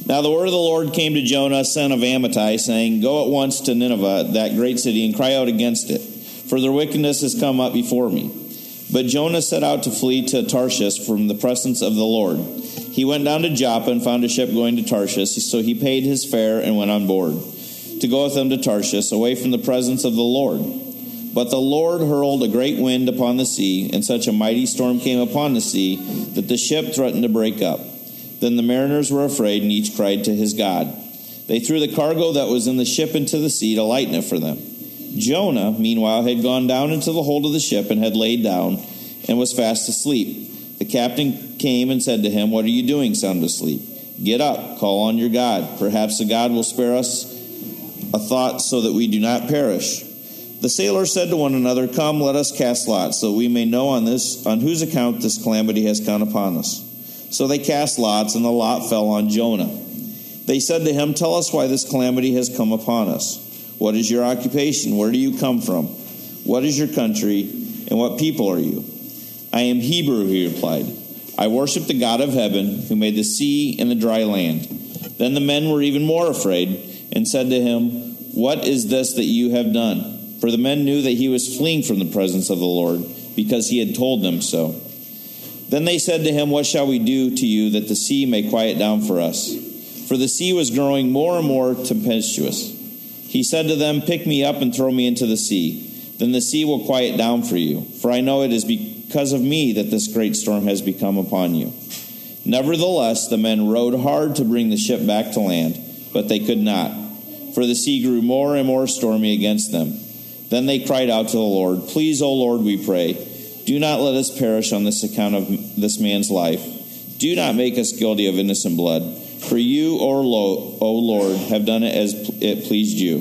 Now the word of the Lord came to Jonah, son of Amittai, saying, Go at once to Nineveh, that great city, and cry out against it, for their wickedness has come up before me. But Jonah set out to flee to Tarshish from the presence of the Lord. He went down to Joppa and found a ship going to Tarshish, so he paid his fare and went on board, to go with them to Tarshish, away from the presence of the Lord. But the Lord hurled a great wind upon the sea, and such a mighty storm came upon the sea that the ship threatened to break up. Then the mariners were afraid, and each cried to his God. They threw the cargo that was in the ship into the sea to lighten it for them. Jonah, meanwhile, had gone down into the hold of the ship and had laid down and was fast asleep. The captain came and said to him, What are you doing, sound asleep? Get up, call on your God. Perhaps the God will spare us a thought so that we do not perish. The sailors said to one another, Come, let us cast lots, so we may know on whose account this calamity has come upon us. So they cast lots, and the lot fell on Jonah. They said to him, Tell us why this calamity has come upon us. What is your occupation? Where do you come from? What is your country, and what people are you? I am Hebrew, he replied. I worship the God of heaven, who made the sea and the dry land. Then the men were even more afraid, and said to him, What is this that you have done? For the men knew that he was fleeing from the presence of the Lord, because he had told them so. Then they said to him, What shall we do to you that the sea may quiet down for us? For the sea was growing more and more tempestuous. He said to them, Pick me up and throw me into the sea. Then the sea will quiet down for you. For I know it is because of me that this great storm has become upon you. Nevertheless, the men rowed hard to bring the ship back to land, but they could not. For the sea grew more and more stormy against them. Then they cried out to the Lord, Please, O Lord, we pray, do not let us perish on this account of this man's life. Do not make us guilty of innocent blood. For you, O Lord, have done it as it pleased you.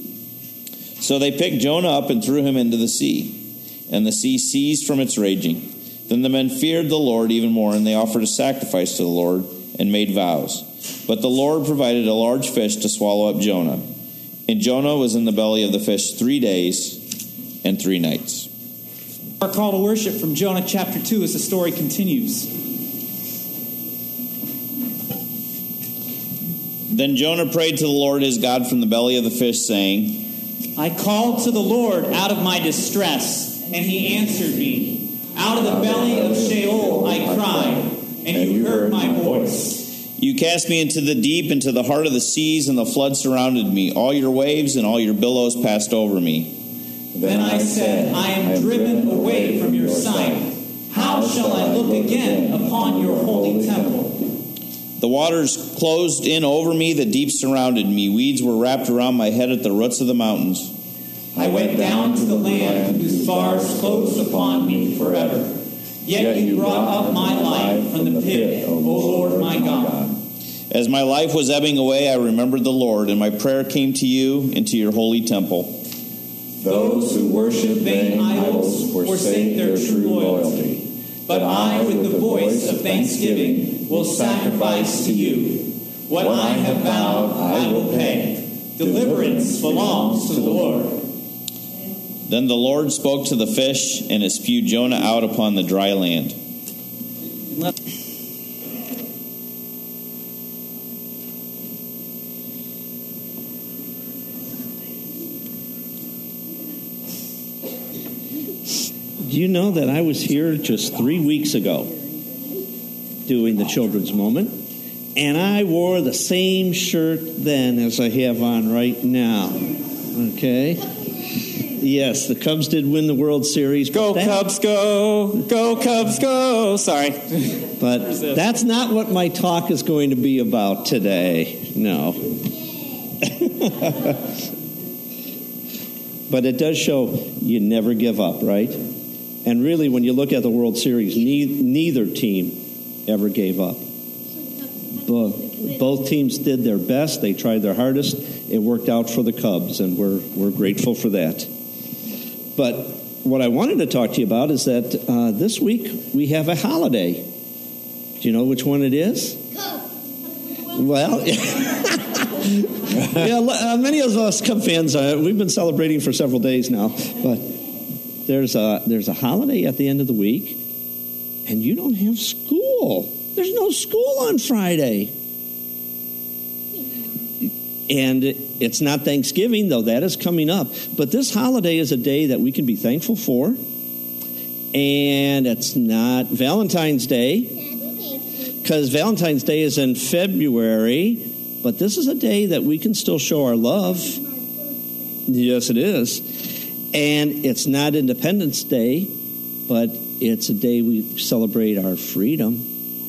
So they picked Jonah up and threw him into the sea, and the sea ceased from its raging. Then the men feared the Lord even more, and they offered a sacrifice to the Lord and made vows. But the Lord provided a large fish to swallow up Jonah. And Jonah was in the belly of the fish 3 days and 3 nights. Our call to worship from Jonah chapter 2 as the story continues. Then Jonah prayed to the Lord his God from the belly of the fish, saying, I called to the Lord out of my distress, and he answered me. Out of the belly of Sheol I cried, and you heard my voice. You cast me into the deep, into the heart of the seas, and the flood surrounded me. All your waves and all your billows passed over me. Then I said, I am driven away from your sight. How shall I look again upon your holy temple? The waters closed in over me, the deep surrounded me. Weeds were wrapped around my head at the roots of the mountains. I went down to the land whose bars closed upon me forever. Yet you brought up my life from the pit, O Lord my God. As my life was ebbing away, I remembered the Lord, and my prayer came to you into your holy temple. Those who worship vain idols forsake their true loyalty. But I, with the voice of thanksgiving, will sacrifice to you. What I have vowed, I will pay. Deliverance belongs to the Lord. Then the Lord spoke to the fish, and it spewed Jonah out upon the dry land. Do you know that I was here just 3 weeks ago doing the Children's Moment, and I wore the same shirt then as I have on right now? Okay? Yes, the Cubs did win the World Series. Go Cubs, go! Go Cubs, go! Sorry. But that's not what my talk is going to be about today. No. But it does show you never give up, right? And really, when you look at the World Series, neither team ever gave up. Both teams did their best. They tried their hardest. It worked out for the Cubs, and we're grateful for that. But what I wanted to talk to you about is that this week we have a holiday. Do you know which one it is? Well, yeah, many of us Cub fans, we've been celebrating for several days now, but there's a holiday at the end of the week, and you don't have school. There's no school on Friday. And it's not Thanksgiving, though that is coming up. But this holiday is a day that we can be thankful for. And it's not Valentine's Day, because Valentine's Day is in February. But this is a day that we can still show our love. Yes, it is. And it's not Independence Day, but it's a day we celebrate our freedom.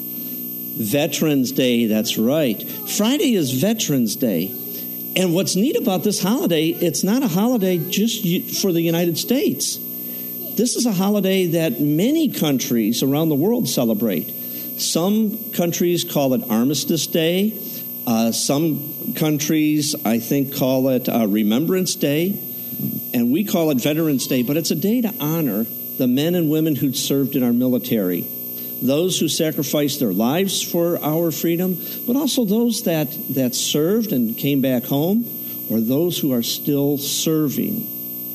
Veterans Day, that's right. Friday is Veterans Day. And what's neat about this holiday, it's not a holiday just for the United States. This is a holiday that many countries around the world celebrate. Some countries call it Armistice Day. Some countries, I think, call it Remembrance Day. And we call it Veterans Day. But it's a day to honor the men and women who served in our military, those who sacrificed their lives for our freedom, but also those that served and came back home, or those who are still serving.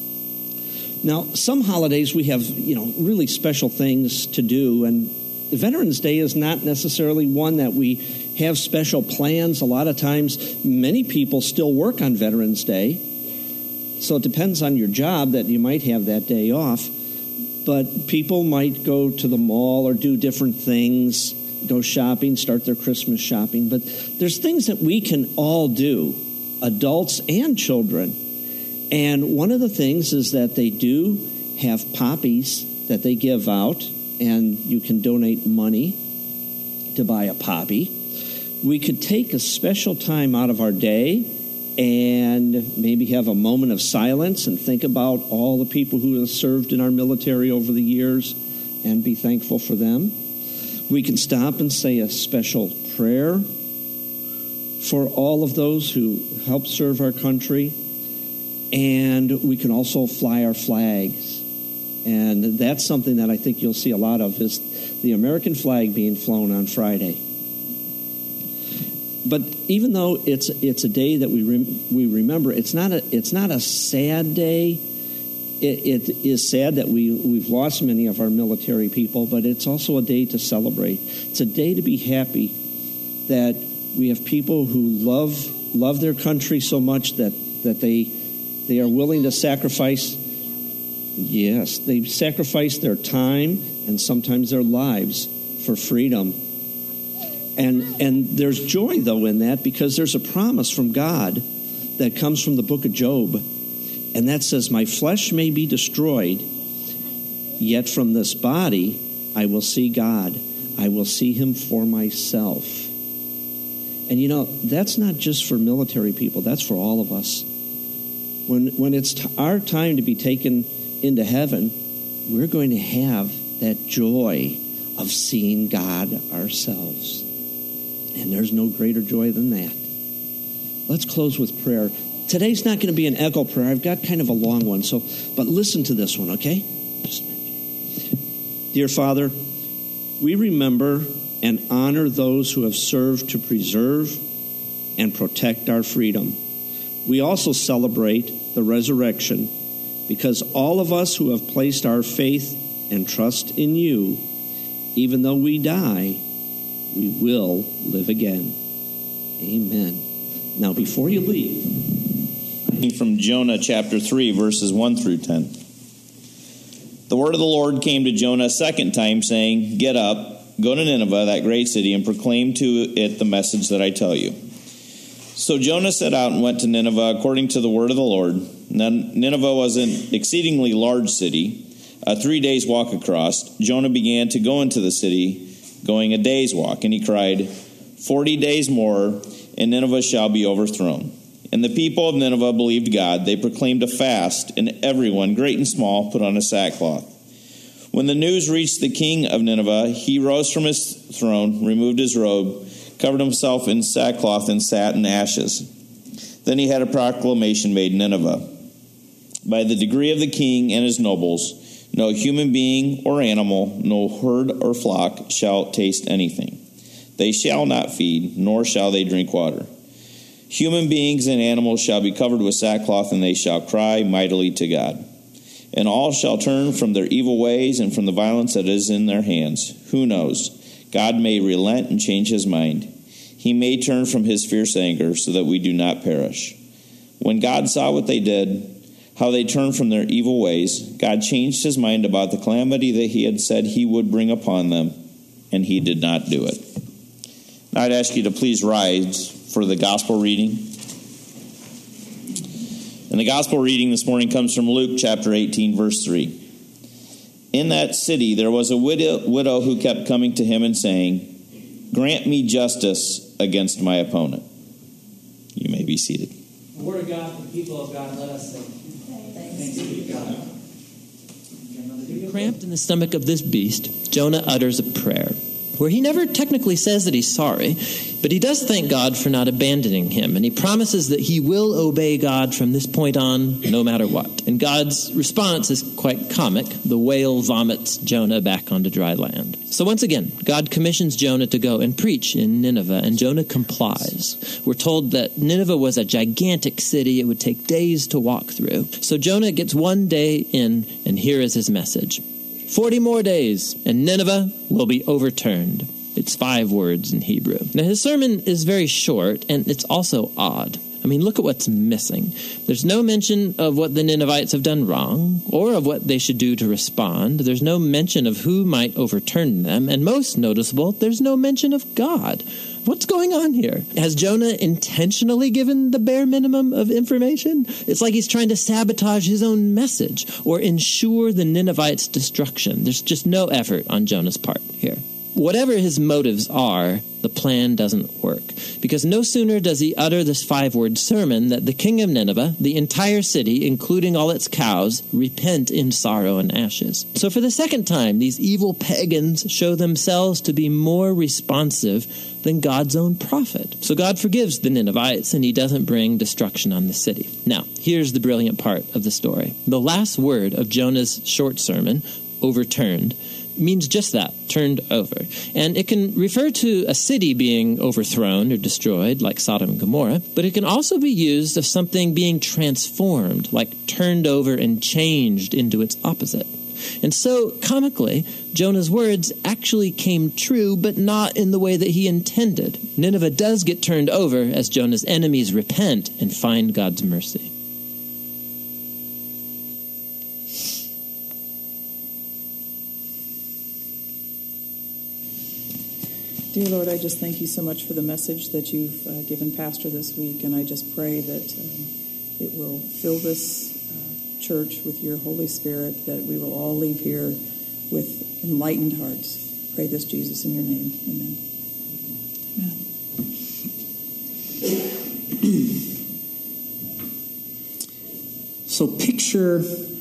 Now, some holidays we have, really special things to do, and Veterans Day is not necessarily one that we have special plans. A lot of times, many people still work on Veterans Day, so it depends on your job that you might have that day off. But people might go to the mall or do different things, go shopping, start their Christmas shopping. But there's things that we can all do, adults and children. And one of the things is that they do have poppies that they give out, and you can donate money to buy a poppy. We could take a special time out of our day and maybe have a moment of silence and think about all the people who have served in our military over the years and be thankful for them. We can stop and say a special prayer for all of those who help serve our country. And we can also fly our flags. And that's something that I think you'll see a lot of, is the American flag being flown on Friday. But even though it's a day that we remember, it's not a sad day. It is sad that we've lost many of our military people, but it's also a day to celebrate. It's a day to be happy that we have people who love their country so much that they are willing to sacrifice. Yes, they sacrifice their time and sometimes their lives for freedom. And there's joy, though, in that, because there's a promise from God that comes from the book of Job. And that says, "My flesh may be destroyed, yet from this body I will see God. I will see him for myself." And that's not just for military people. That's for all of us. When it's our time to be taken into heaven, we're going to have that joy of seeing God ourselves. And there's no greater joy than that. Let's close with prayer. Today's not going to be an echo prayer. I've got kind of a long one, but listen to this one, okay? Dear Father, we remember and honor those who have served to preserve and protect our freedom. We also celebrate the resurrection, because all of us who have placed our faith and trust in you, even though we die, we will live again. Amen. Now, before you leave, from Jonah chapter 3, verses 1 through 10. The word of the Lord came to Jonah a second time, saying, "Get up, go to Nineveh, that great city, and proclaim to it the message that I tell you." So Jonah set out and went to Nineveh according to the word of the Lord. Now, Nineveh was an exceedingly large city, a 3 days' walk across. Jonah began to go into the city, going a day's walk, and he cried, 40 days more, and Nineveh shall be overthrown. And the people of Nineveh believed God. They proclaimed a fast, and everyone, great and small, put on a sackcloth. When the news reached the king of Nineveh, he rose from his throne, removed his robe, covered himself in sackcloth, and sat in ashes. Then he had a proclamation made in Nineveh. By the decree of the king and his nobles, no human being or animal, no herd or flock shall taste anything. They shall not feed, nor shall they drink water. Human beings and animals shall be covered with sackcloth, and they shall cry mightily to God. And all shall turn from their evil ways and from the violence that is in their hands. Who knows? God may relent and change his mind. he may turn from his fierce anger so that we do not perish." When God saw what they did, how they turned from their evil ways, God changed his mind about the calamity that he had said he would bring upon them, and he did not do it. Now I'd ask you to please rise for the gospel reading. And the gospel reading this morning comes from Luke chapter 18, verse 3. "In that city there was a widow who kept coming to him and saying, 'Grant me justice against my opponent.'" You may be seated. The word of God, the people of God, let us say, thanks be to God. Cramped in the stomach of this beast, Jonah utters a prayer where he never technically says that he's sorry, but he does thank God for not abandoning him, and he promises that he will obey God from this point on, no matter what. And God's response is quite comic. The whale vomits Jonah back onto dry land. So once again, God commissions Jonah to go and preach in Nineveh, and Jonah complies. We're told that Nineveh was a gigantic city. It would take days to walk through. So Jonah gets one day in, and here is his message. 40 more days, and Nineveh will be overturned. It's 5 words in Hebrew. Now, his sermon is very short, and it's also odd. I mean, look at what's missing. There's no mention of what the Ninevites have done wrong, or of what they should do to respond. There's no mention of who might overturn them, and most noticeable, there's no mention of God. What's going on here? Has Jonah intentionally given the bare minimum of information? It's like he's trying to sabotage his own message or ensure the Ninevites' destruction. There's just no effort on Jonah's part here. Whatever his motives are, the plan doesn't work. Because no sooner does he utter this 5-word sermon that the king of Nineveh, the entire city, including all its cows, repent in sorrow and ashes. So for the second time, these evil pagans show themselves to be more responsive than God's own prophet. So God forgives the Ninevites, and he doesn't bring destruction on the city. Now, here's the brilliant part of the story. The last word of Jonah's short sermon, overturned, means just that, turned over. And it can refer to a city being overthrown or destroyed, like Sodom and Gomorrah, but it can also be used of something being transformed, like turned over and changed into its opposite. And so, comically, Jonah's words actually came true, but not in the way that he intended. Nineveh does get turned over as Jonah's enemies repent and find God's mercy. Dear Lord, I just thank you so much for the message that you've given Pastor this week, and I just pray that it will fill this church with your Holy Spirit, that we will all leave here with enlightened hearts. Pray this, Jesus, in your name. Amen. So picture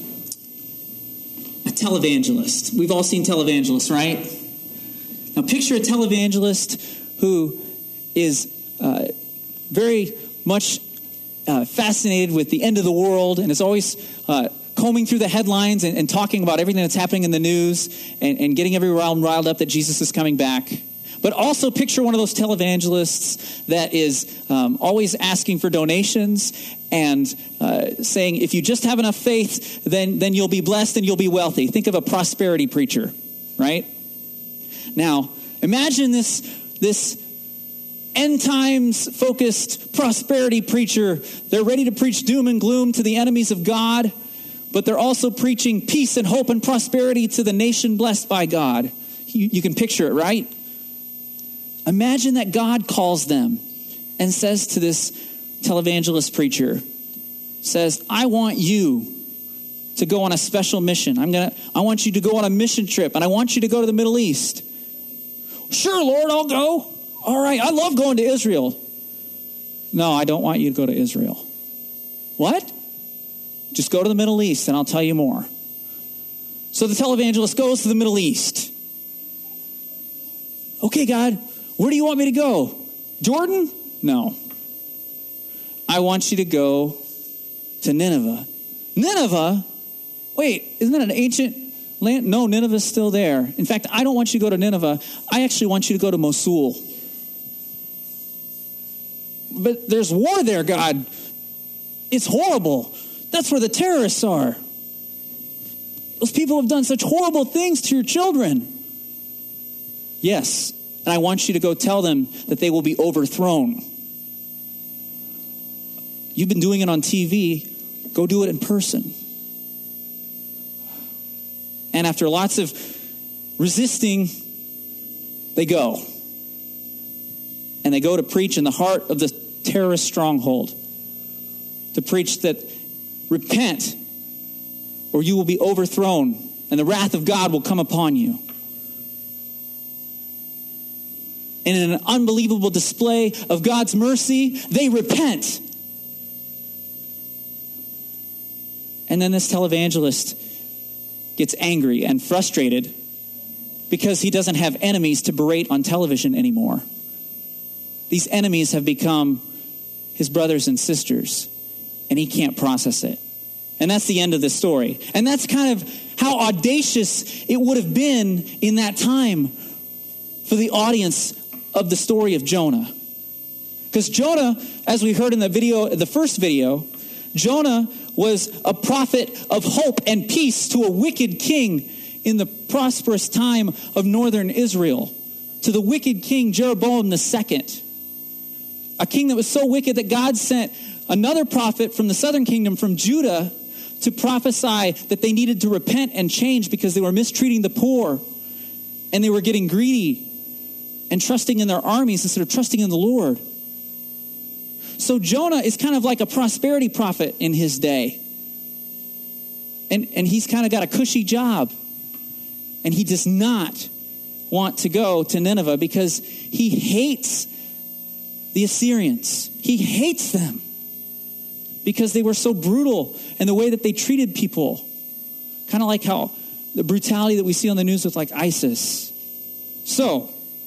a televangelist. We've all seen televangelists, right? Now picture a televangelist who is very much fascinated with the end of the world and is always combing through the headlines and talking about everything that's happening in the news and getting everyone riled up that Jesus is coming back. But also picture one of those televangelists that is always asking for donations and saying, if you just have enough faith, then you'll be blessed and you'll be wealthy. Think of a prosperity preacher, right? Now, imagine this end times focused prosperity preacher. They're ready to preach doom and gloom to the enemies of God, but they're also preaching peace and hope and prosperity to the nation blessed by God. You can picture it, right? Imagine that God calls them and says to this televangelist preacher, says, I want you to go on a special mission. I want you to go on a mission trip, and I want you to go to the Middle East. Sure, Lord, I'll go. All right, I love going to Israel. No, I don't want you to go to Israel. What? Just go to the Middle East, and I'll tell you more. So the televangelist goes to the Middle East. Okay, God, where do you want me to go? Jordan? No. I want you to go to Nineveh. Nineveh? Wait, isn't that an ancient land? No, Nineveh's still there. In fact, I don't want you to go to Nineveh. I actually want you to go to Mosul. But there's war there, God. It's horrible. That's where the terrorists are. Those people have done such horrible things to your children. Yes, and I want you to go tell them that they will be overthrown. You've been doing it on TV. Go do it in person. And after lots of resisting, they go. And they go to preach in the heart of the terrorist stronghold. To preach that repent or you will be overthrown and the wrath of God will come upon you. And in an unbelievable display of God's mercy, they repent. And then this televangelist gets angry and frustrated because he doesn't have enemies to berate on television anymore. These enemies have become his brothers and sisters, and he can't process it. And that's the end of the story. And that's kind of how audacious it would have been in that time for the audience of the story of Jonah. Because Jonah, as we heard in the first video, Jonah was a prophet of hope and peace to a wicked king in the prosperous time of northern Israel, to the wicked king Jeroboam II, a king that was so wicked that God sent another prophet from the southern kingdom, from Judah, to prophesy that they needed to repent and change because they were mistreating the poor and they were getting greedy and trusting in their armies instead of trusting in the Lord. So Jonah is kind of like a prosperity prophet in his day. And he's kind of got a cushy job. And he does not want to go to Nineveh because he hates the Assyrians. He hates them because they were so brutal and the way that they treated people. Kind of like how the brutality that we see on the news with like ISIS. So,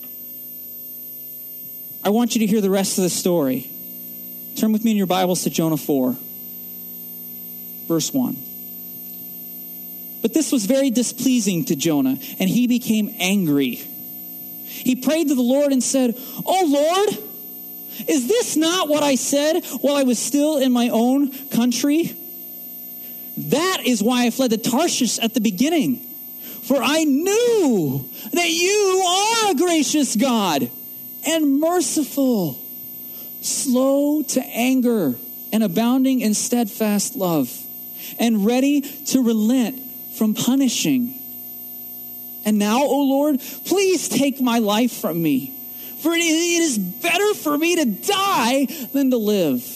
I want you to hear the rest of the story. Turn with me in your Bibles to Jonah 4, verse 1. But this was very displeasing to Jonah, and he became angry. He prayed to the Lord and said, "Oh Lord, is this not what I said while I was still in my own country? That is why I fled to Tarshish at the beginning. For I knew that you are a gracious God and merciful, slow to anger and abounding in steadfast love, and ready to relent from punishing. And now, O Lord, please take my life from me, for it is better for me to die than to live."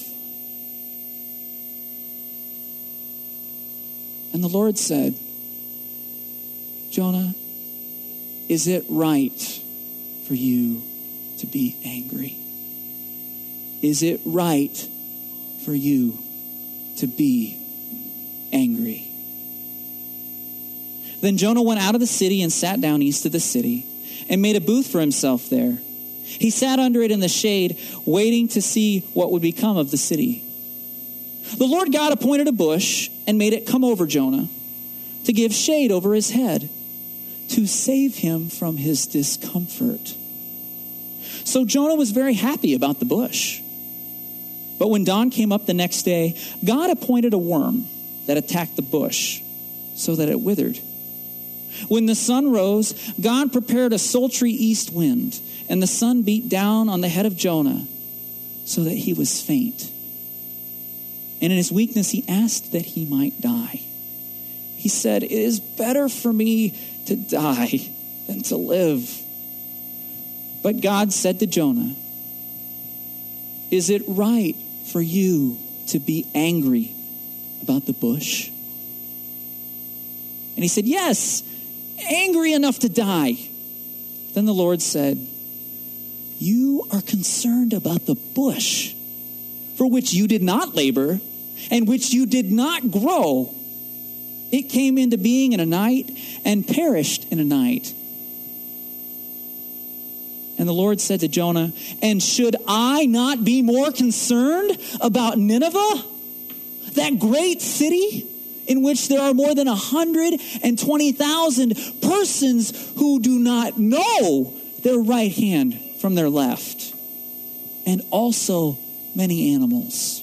And the Lord said, "Jonah, is it right for you to be angry? Is it right for you to be angry?" Then Jonah went out of the city and sat down east of the city and made a booth for himself there. He sat under it in the shade, waiting to see what would become of the city. The Lord God appointed a bush and made it come over Jonah to give shade over his head, to save him from his discomfort. So Jonah was very happy about the bush. But when dawn came up the next day, God appointed a worm that attacked the bush so that it withered. When the sun rose, God prepared a sultry east wind, and the sun beat down on the head of Jonah so that he was faint. And in his weakness, he asked that he might die. He said, "It is better for me to die than to live." But God said to Jonah, "Is it right for you to be angry about the bush?" And he said, "Yes, angry enough to die." Then the Lord said, "You are concerned about the bush, for which you did not labor, and which you did not grow. It came into being in a night and perished in a night." And the Lord said to Jonah, "And should I not be more concerned about Nineveh, that great city in which there are more than 120,000 persons who do not know their right hand from their left, and also many animals?"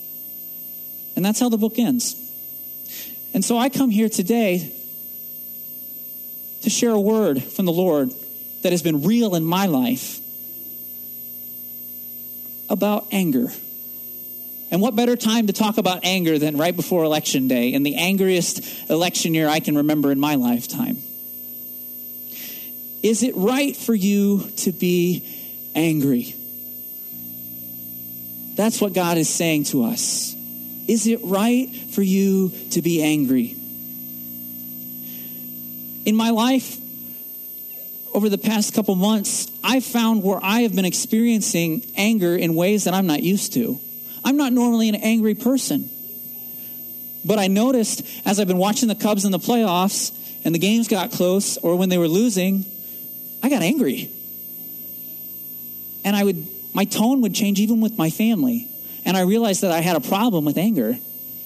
And that's how the book ends. And so I come here today to share a word from the Lord that has been real in my life about anger. And what better time to talk about anger than right before Election Day, in the angriest election year I can remember in my lifetime. Is it right for you to be angry? That's what God is saying to us. Is it right for you to be angry? In my life, over the past couple months, I've found where I have been experiencing anger in ways that I'm not used to. I'm not normally an angry person. But I noticed as I've been watching the Cubs in the playoffs and the games got close, or when they were losing, I got angry. And my tone would change even with my family. And I realized that I had a problem with anger.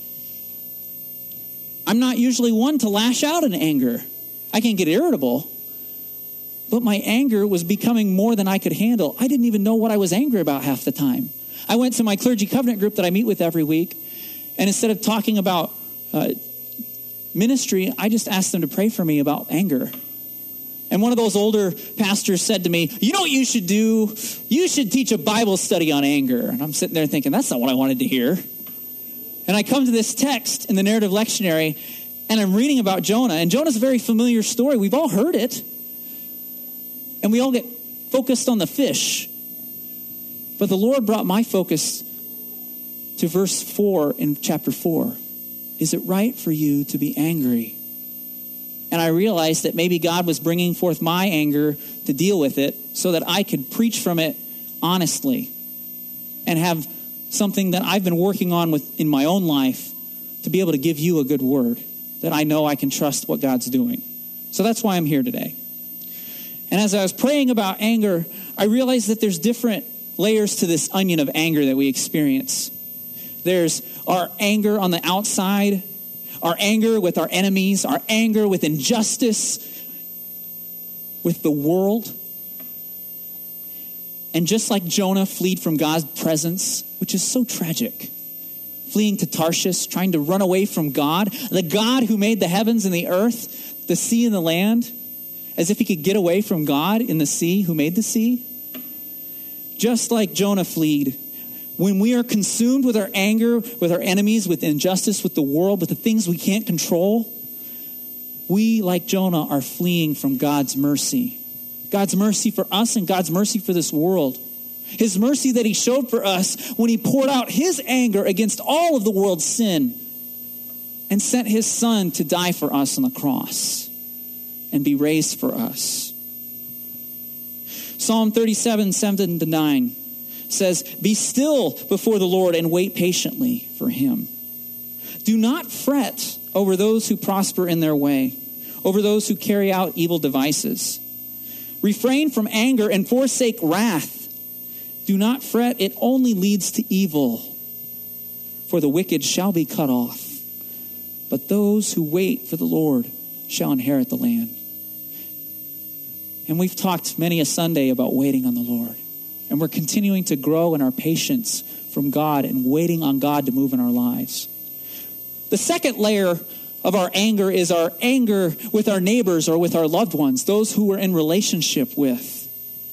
I'm not usually one to lash out in anger. I can get irritable. But my anger was becoming more than I could handle. I didn't even know what I was angry about half the time. I went to my clergy covenant group that I meet with every week. And instead of talking about ministry, I just asked them to pray for me about anger. And one of those older pastors said to me, you know what you should do? You should teach a Bible study on anger. And I'm sitting there thinking, that's not what I wanted to hear. And I come to this text in the narrative lectionary, and I'm reading about Jonah. And Jonah's a very familiar story. We've all heard it. And we all get focused on the fish. But the Lord brought my focus to verse 4 in chapter 4. Is it right for you to be angry? And I realized that maybe God was bringing forth my anger to deal with it so that I could preach from it honestly and have something that I've been working on in my own life to be able to give you a good word that I know I can trust what God's doing. So that's why I'm here today. And as I was praying about anger, I realized that there's different layers to this onion of anger that we experience. There's our anger on the outside, our anger with our enemies, our anger with injustice, with the world. And just like Jonah fled from God's presence, which is so tragic, fleeing to Tarshish, trying to run away from God, the God who made the heavens and the earth, the sea and the land, as if he could get away from God in the sea who made the sea. Just like Jonah fled, when we are consumed with our anger, with our enemies, with injustice, with the world, with the things we can't control, we, like Jonah, are fleeing from God's mercy. God's mercy for us and God's mercy for this world. His mercy that he showed for us when he poured out his anger against all of the world's sin and sent his son to die for us on the cross and be raised for us. Psalm 37, 7-9 says, "Be still before the Lord and wait patiently for him. Do not fret over those who prosper in their way, over those who carry out evil devices. Refrain from anger and forsake wrath. Do not fret, it only leads to evil. For the wicked shall be cut off, but those who wait for the Lord shall inherit the land." And we've talked many a Sunday about waiting on the Lord. And we're continuing to grow in our patience from God and waiting on God to move in our lives. The second layer of our anger is our anger with our neighbors or with our loved ones, those who we're in relationship with.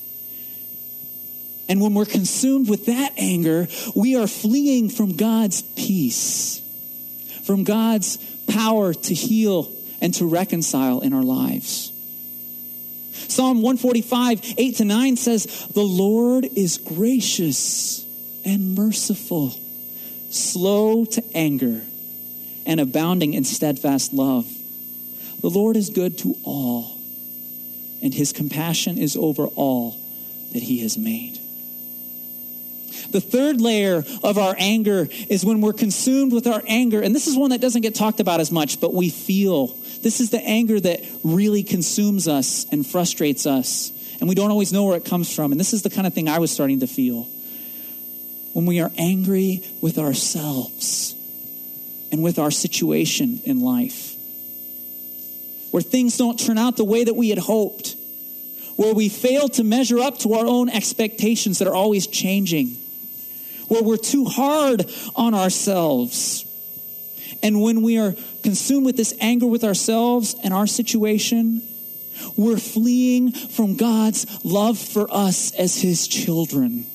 And when we're consumed with that anger, we are fleeing from God's peace, from God's power to heal and to reconcile in our lives. Psalm 145, 8-9 says, "The Lord is gracious and merciful, slow to anger, and abounding in steadfast love. The Lord is good to all, and his compassion is over all that he has made." The third layer of our anger is when we're consumed with our anger. And this is one that doesn't get talked about as much, but we feel. This is the anger that really consumes us and frustrates us. And we don't always know where it comes from. And this is the kind of thing I was starting to feel. When we are angry with ourselves and with our situation in life. Where things don't turn out the way that we had hoped. Where we fail to measure up to our own expectations that are always changing. Where we're too hard on ourselves. And when we are consumed with this anger with ourselves and our situation, We're fleeing from God's love for us as his children.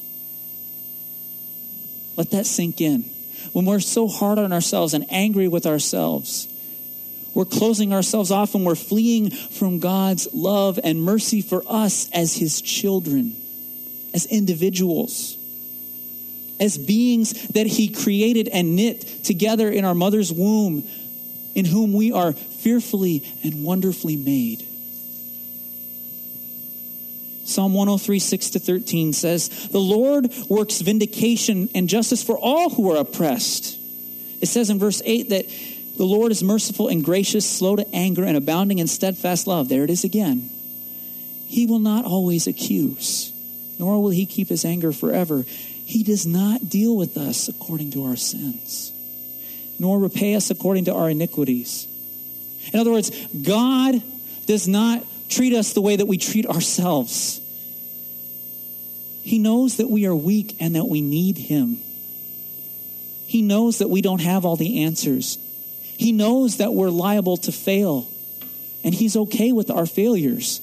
Let that sink in. When we're so hard on ourselves and angry with ourselves, we're closing ourselves off and we're fleeing from God's love and mercy for us as his children, as individuals, as beings that he created and knit together in our mother's womb, in whom we are fearfully and wonderfully made. Psalm 103, 6-13 says, "The Lord works vindication and justice for all who are oppressed." It says in verse 8 that the Lord is merciful and gracious, slow to anger, and abounding in steadfast love. There it is again. He will not always accuse, nor will he keep his anger forever. He does not deal with us according to our sins, nor repay us according to our iniquities. In other words, God does not treat us the way that we treat ourselves. He knows that we are weak and that we need him. He knows that we don't have all the answers. He knows that we're liable to fail, and he's okay with our failures.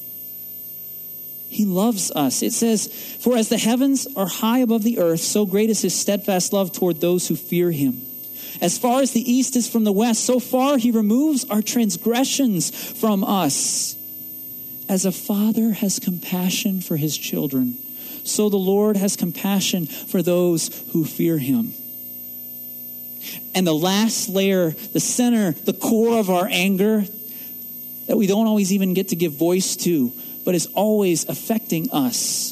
He loves us. It says, "For as the heavens are high above the earth, so great is his steadfast love toward those who fear him. As far as the east is from the west, so far he removes our transgressions from us. As a father has compassion for his children, so the Lord has compassion for those who fear him." And the last layer, the center, the core of our anger that we don't always even get to give voice to, but is always affecting us.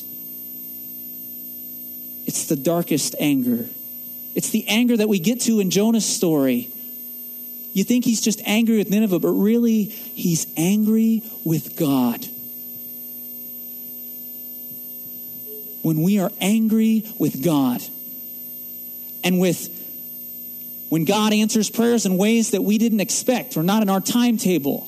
It's the darkest anger. It's the anger that we get to in Jonah's story. You think he's just angry with Nineveh, but really he's angry with God. When we are angry with God, and when God answers prayers in ways that we didn't expect or not in our timetable,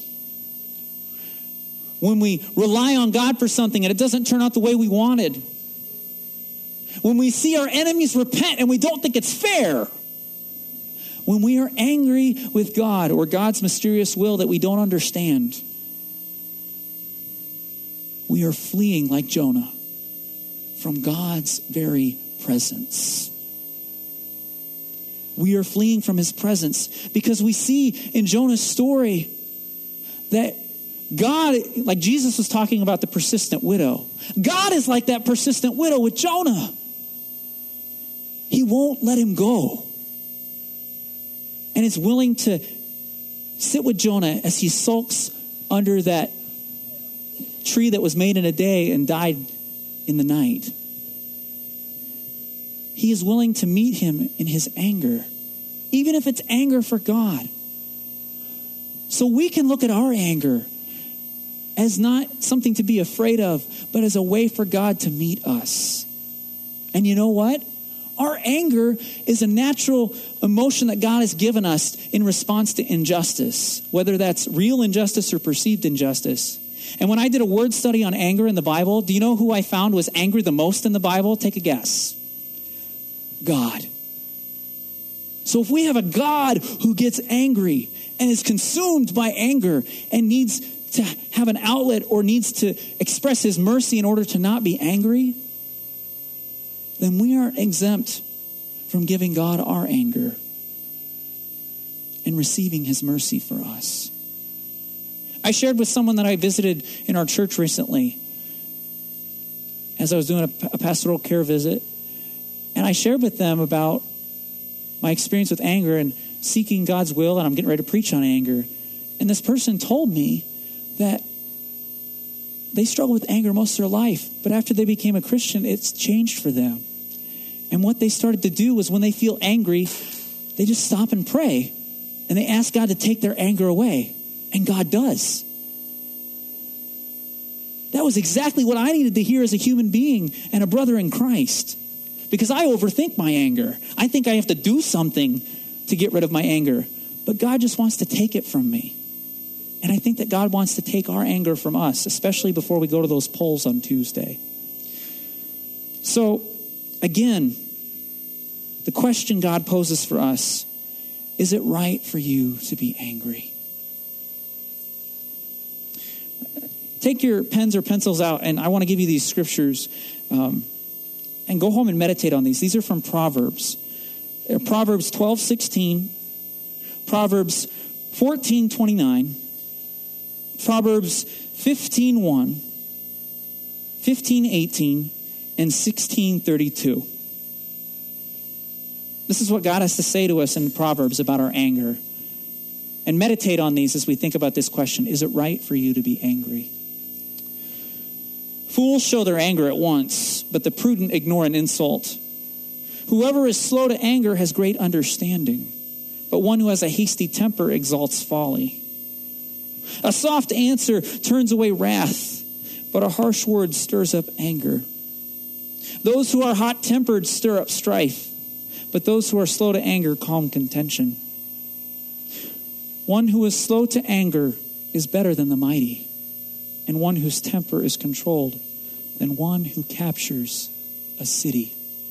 when we rely on God for something and it doesn't turn out the way we wanted, when we see our enemies repent and we don't think it's fair, when we are angry with God or God's mysterious will that we don't understand, we are fleeing like Jonah from God's very presence. We are fleeing from his presence because we see in Jonah's story that God, like Jesus was talking about the persistent widow, God is like that persistent widow with Jonah. He won't let him go. And is willing to sit with Jonah as he sulks under that tree that was made in a day and died in the night. He is willing to meet him in his anger, even if it's anger for God. So we can look at our anger as not something to be afraid of, but as a way for God to meet us. And you know what? Our anger is a natural emotion that God has given us in response to injustice, whether that's real injustice or perceived injustice. And when I did a word study on anger in the Bible, do you know who I found was angry the most in the Bible? Take a guess. God. So if we have a God who gets angry and is consumed by anger and needs to have an outlet or needs to express his mercy in order to not be angry, then we aren't exempt from giving God our anger and receiving his mercy for us. I shared with someone that I visited in our church recently as I was doing a pastoral care visit, and I shared with them about my experience with anger and seeking God's will, and I'm getting ready to preach on anger. And this person told me that they struggled with anger most of their life, but after they became a Christian, it's changed for them. And what they started to do was when they feel angry, they just stop and pray. And they ask God to take their anger away. And God does. That was exactly what I needed to hear as a human being and a brother in Christ. Because I overthink my anger. I think I have to do something to get rid of my anger. But God just wants to take it from me. And I think that God wants to take our anger from us, especially before we go to those polls on Tuesday. So, again, the question God poses for us, is it right for you to be angry? take your pens or pencils out, and I want to give you these scriptures, and go home and meditate on these. These are from Proverbs. Proverbs 12:16, Proverbs 14:29, Proverbs 15:1, 15:18, and 16:32. This is what God has to say to us in Proverbs about our anger. And meditate on these as we think about this question. Is it right for you to be angry? Fools show their anger at once, but the prudent ignore an insult. Whoever is slow to anger has great understanding, but one who has a hasty temper exalts folly. A soft answer turns away wrath, but a harsh word stirs up anger. Those who are hot-tempered stir up strife, but those who are slow to anger calm contention. One who is slow to anger is better than the mighty, and one whose temper is controlled than one who captures a city.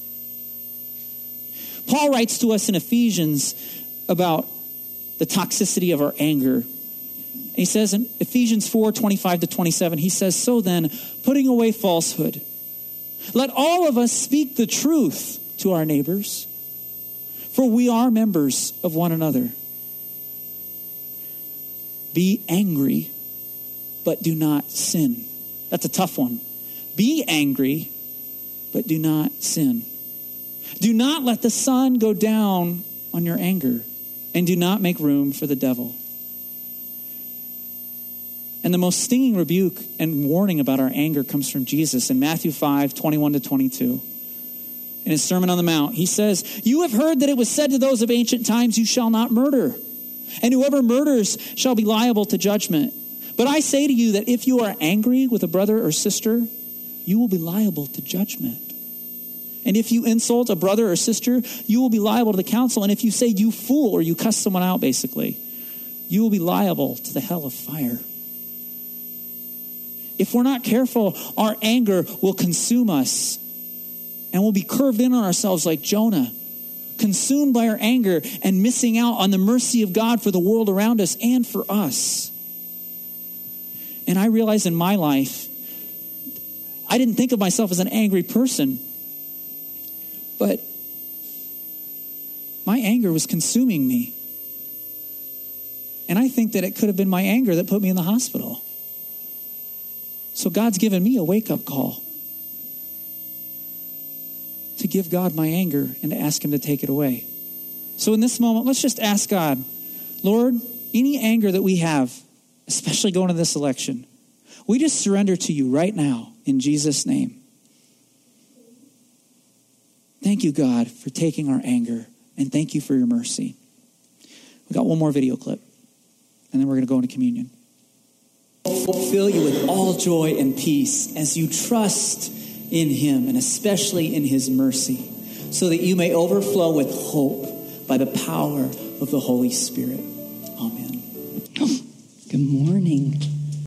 Paul writes to us in Ephesians about the toxicity of our anger. He says in Ephesians 4:25-27, he says, "So then, putting away falsehood, let all of us speak the truth to our neighbors, for we are members of one another. Be angry, but do not sin." That's a tough one. Be angry, but do not sin. Do not let the sun go down on your anger, and do not make room for the devil. And the most stinging rebuke and warning about our anger comes from Jesus in Matthew 5:21-22. In his Sermon on the Mount, he says, "You have heard that it was said to those of ancient times, 'You shall not murder,' and whoever murders shall be liable to judgment. But I say to you that if you are angry with a brother or sister, you will be liable to judgment. And if you insult a brother or sister, you will be liable to the council. And if you say 'you fool,' or you cuss someone out basically, you will be liable to the hell of fire." If we're not careful, our anger will consume us, and we'll be curved in on ourselves like Jonah, consumed by our anger and missing out on the mercy of God for the world around us and for us. And I realized in my life, I didn't think of myself as an angry person, but my anger was consuming me. And I think that it could have been my anger that put me in the hospital. So God's given me a wake-up call to give God my anger and to ask him to take it away. So in this moment, let's just ask God, Lord, any anger that we have, especially going to this election, we just surrender to you right now in Jesus' name. Thank you, God, for taking our anger, and thank you for your mercy. We got one more video clip, and then we're going to go into communion. Will fill you with all joy and peace as you trust in him, and especially in his mercy, so that you may overflow with hope by the power of the Holy Spirit. Amen. Good morning.